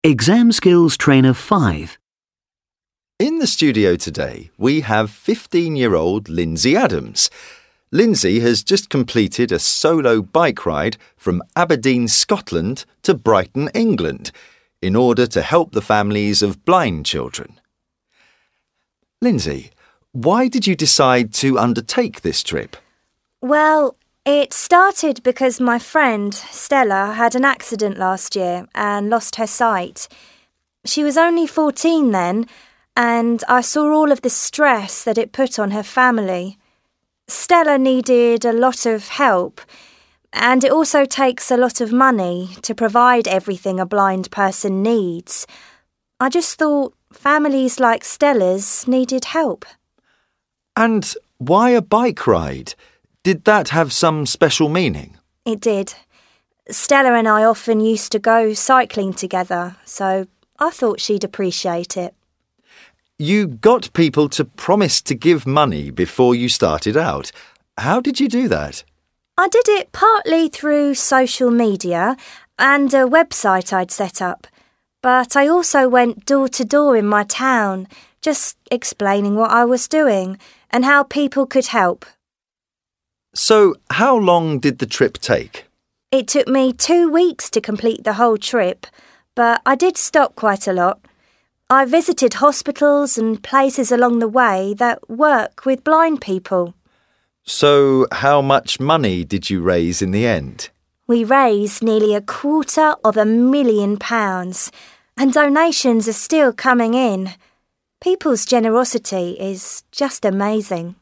Exam Skills Trainer 5. In the studio today, we have 15-year-old Lindsay Adams. Lindsay has just completed a solo bike ride from Aberdeen, Scotland to Brighton, England, in order to help the families of blind children. Lindsay, why did you decide to undertake this trip? Well, it started because my friend, Stella, had an accident last year and lost her sight. She was only 14 then, and I saw all of the stress that it put on her family. Stella needed a lot of help, and it also takes a lot of money to provide everything a blind person needs. I just thought families like Stella's needed help. And why a bike ride? Did that have some special meaning? It did. Stella and I often used to go cycling together, so I thought she'd appreciate it. You got people to promise to give money before you started out. How did you do that? I did it partly through social media and a website I'd set up, but I also went door to door in my town, just explaining what I was doing and how people could help. So, how long did the trip take? It took me 2 weeks to complete the whole trip, but I did stop quite a lot. I visited hospitals and places along the way that work with blind people. So, how much money did you raise in the end? We raised nearly £250,000, and donations are still coming in. People's generosity is just amazing.